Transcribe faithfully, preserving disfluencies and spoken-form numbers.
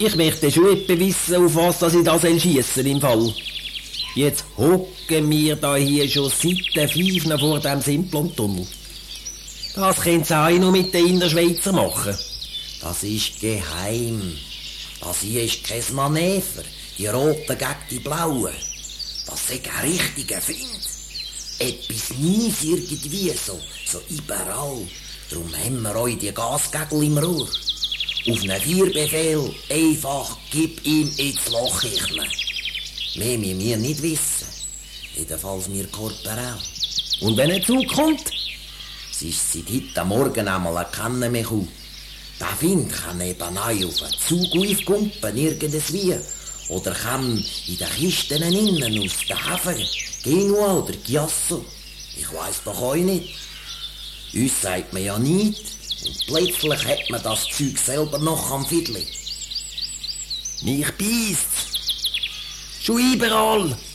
Ich möchte schon etwa wissen, auf was dass ich da schiessen im Fall. Jetzt hocken wir da hier schon seit den Fünf vor dem Simplon-Tunnel. Das können sie auch noch mit den Innerschweizer machen. Das ist geheim. Das hier ist kein Manöver. Die Roten gegen die Blauen. Das ist ein richtiger Find. Etwas Neues irgendwie, so, so überall. Darum haben wir euch die Gasgegel im Rohr. Auf einen Vierbefehl einfach gib ihm ins Loch hichlen. Mehr müssen wir nicht wissen. Jedenfalls wir Korporal. Und wenn er zukommt? Es ist seit heute Morgen einmal erkennen mich auch. Der Wind kann eben auch auf einen Zug aufkumpen, irgendwie. Oder kann in den Kisten innen aus den Häfen, Genua oder Chiasso. Ich weiss doch auch nicht. Uns sagt man ja nicht. Und plötzlich hat man das Zeug selber noch am Fiedli. Mich beisst's. Schon überall.